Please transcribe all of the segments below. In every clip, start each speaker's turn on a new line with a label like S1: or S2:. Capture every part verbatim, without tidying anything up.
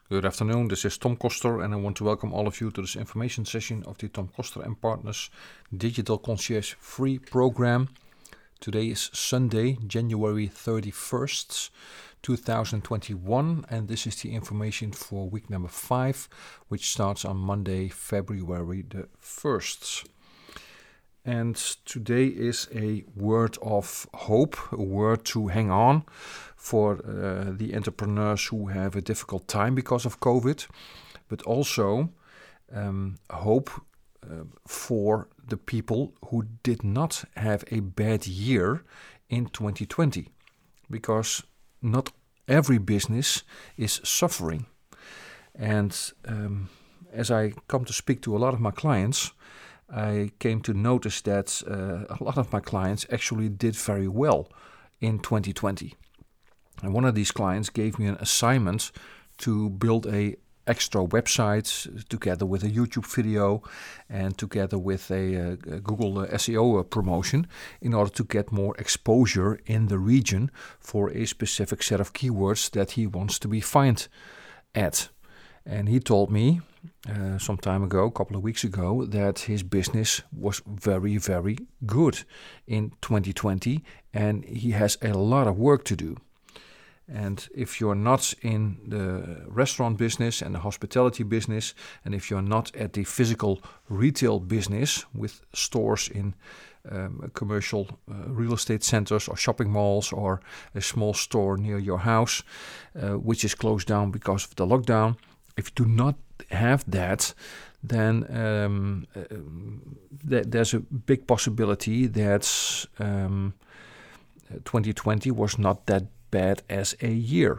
S1: Good afternoon, this is Tom Koster and I want to welcome all of you to this information session of the Tom Koster and Partners Digital Concierge Free Program. Today is Sunday, January thirty-first, twenty twenty-one, and this is the information for week number five, which starts on Monday, February the first. And today is a word of hope, a word to hang on for uh, the entrepreneurs who have a difficult time because of COVID, but also um, hope uh, for the people who did not have a bad year in twenty twenty, because not every business is suffering. And um, as I come to speak to a lot of my clients, I came to notice that uh, a lot of my clients actually did very well in twenty twenty. And one of these clients gave me an assignment to build a extra website together with a YouTube video and together with a, a Google S E O promotion in order to get more exposure in the region for a specific set of keywords that he wants to be found at. And he told me uh, some time ago, a couple of weeks ago, that his business was very, very good in twenty twenty and he has a lot of work to do. And if you're not in the restaurant business and the hospitality business, and if you're not at the physical retail business with stores in um, commercial uh, real estate centers or shopping malls or a small store near your house, uh, which is closed down because of the lockdown, if you do not have that, then um, uh, th- there's a big possibility that um, twenty twenty was not that bad as a year.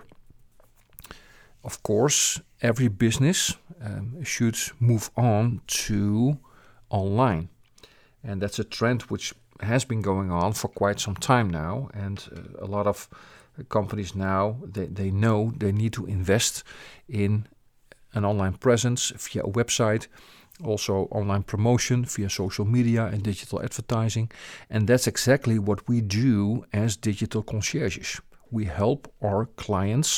S1: Of course, every business um, should move on to online. And that's a trend which has been going on for quite some time now. And uh, a lot of companies now, they, they know they need to invest in an online presence via a website, also online promotion via social media and digital advertising. And that's exactly what we do as digital concierges. We help our clients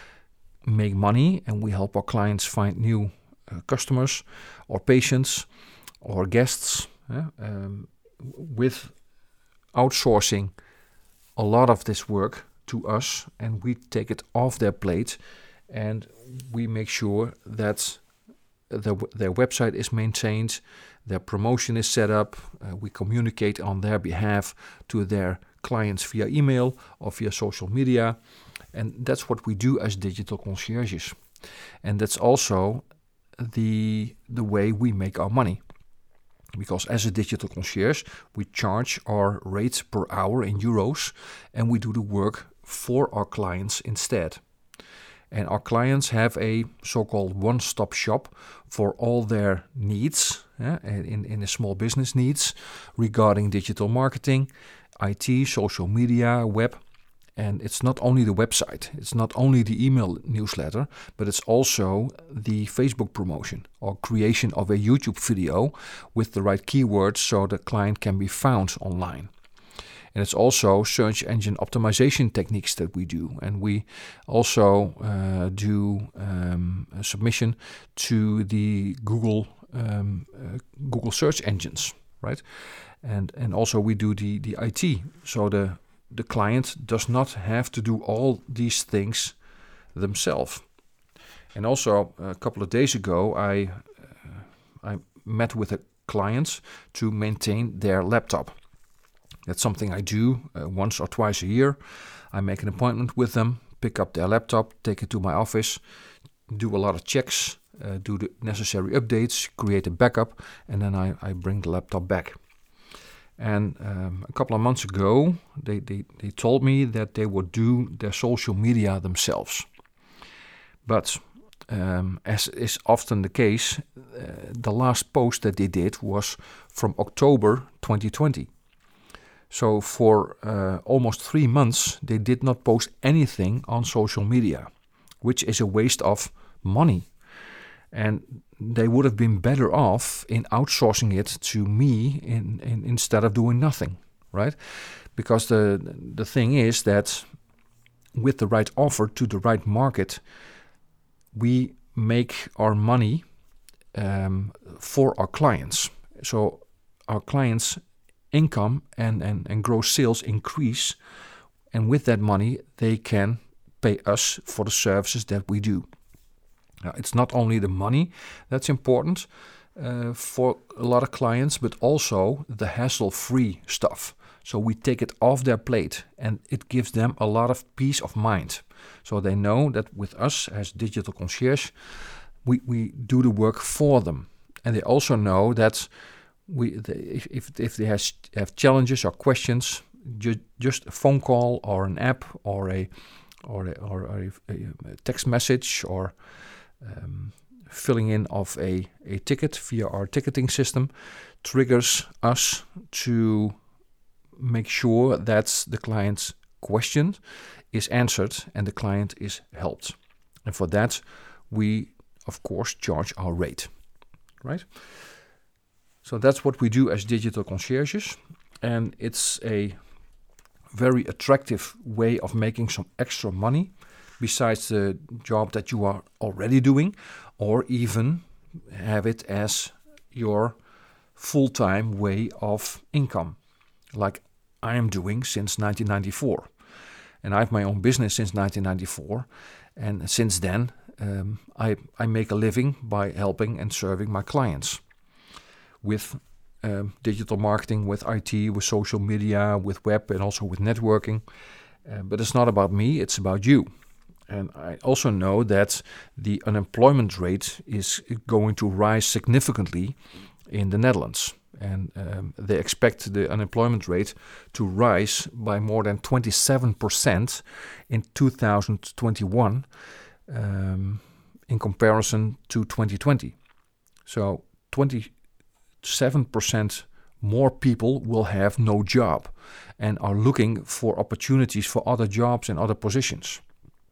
S1: make money and we help our clients find new uh, customers or patients or guests uh, um, with outsourcing a lot of this work to us, and we take it off their plate and we make sure that the, their website is maintained, their promotion is set up, uh, we communicate on their behalf to their clients via email or via social media, and that's what we do as digital concierges. And that's also the the way we make our money, because as a digital concierge we charge our rates per hour in euros and we do the work for our clients instead. And our clients have a so-called one-stop shop for all their needs, yeah, in, in a small business needs regarding digital marketing, I T, social media, web. And it's not only the website, it's not only the email newsletter, but it's also the Facebook promotion or creation of a YouTube video with the right keywords so the client can be found online. And it's also search engine optimization techniques that we do. And we also uh, do um, a submission to the Google um, uh, Google search engines, right? And and also we do the, the I T. So the, the client does not have to do all these things themselves. And also a couple of days ago, I uh, I met with a client to maintain their laptop. That's something I do uh, once or twice a year. I make an appointment with them, pick up their laptop, take it to my office, do a lot of checks, uh, do the necessary updates, create a backup, and then I, I bring the laptop back. And um, a couple of months ago, they, they, they told me that they would do their social media themselves. But um, as is often the case, uh, the last post that they did was from October twenty twenty. So for uh, almost three months, they did not post anything on social media, which is a waste of money. And they would have been better off in outsourcing it to me in, in, instead of doing nothing, right? Because the the thing is that with the right offer to the right market, we make our money um, for our clients. So our clients' income and, and, and gross sales increase, and with that money they can pay us for the services that we do. Now, it's not only the money that's important uh, for a lot of clients, but also the hassle-free stuff. So we take it off their plate, and it gives them a lot of peace of mind. So they know that with us as Digital Concierge, we, we do the work for them. And they also know that we they, if, if, if they has, have challenges or questions, ju- just a phone call or an app or a or a, or a, a text message or um, filling in of a, a ticket via our ticketing system triggers us to make sure that the client's question is answered and the client is helped. And for that, we, of course, charge our rate, right? So that's what we do as Digital Concierges. And it's a very attractive way of making some extra money besides the job that you are already doing, or even have it as your full-time way of income, like I am doing since nineteen ninety-four. And I have my own business since nineteen ninety-four. And since then, um, I, I make a living by helping and serving my clients with um, digital marketing, with I T, with social media, with web, and also with networking. Uh, but it's not about me, it's about you. And I also know that the unemployment rate is going to rise significantly in the Netherlands. And um, they expect the unemployment rate to rise by more than twenty-seven percent in two thousand twenty-one um, in comparison to twenty twenty. So twenty-seven percent more people will have no job and are looking for opportunities for other jobs and other positions.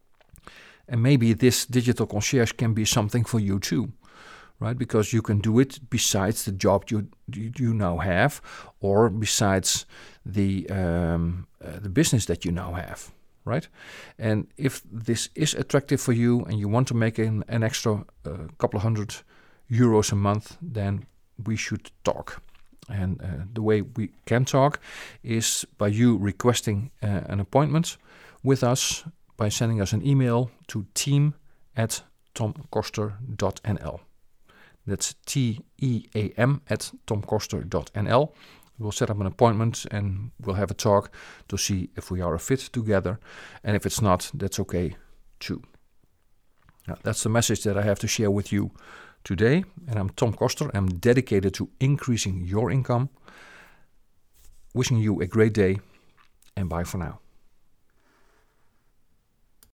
S1: And maybe this Digital Concierge can be something for you too, right? Because you can do it besides the job you you now have, or besides the um, uh, the business that you now have, right? And if this is attractive for you and you want to make an, an extra uh, couple of hundred euros a month, then we should talk. And uh, the way we can talk is by you requesting uh, an appointment with us by sending us an email to team at tomkoster dot n l. That's T E A M at tomkoster dot n l. We'll set up an appointment and we'll have a talk to see if we are a fit together. And if it's not, that's okay too. Now, that's the message that I have to share with you today. And I'm Tom Koster. I'm dedicated to increasing your income. Wishing you a great day and bye for now.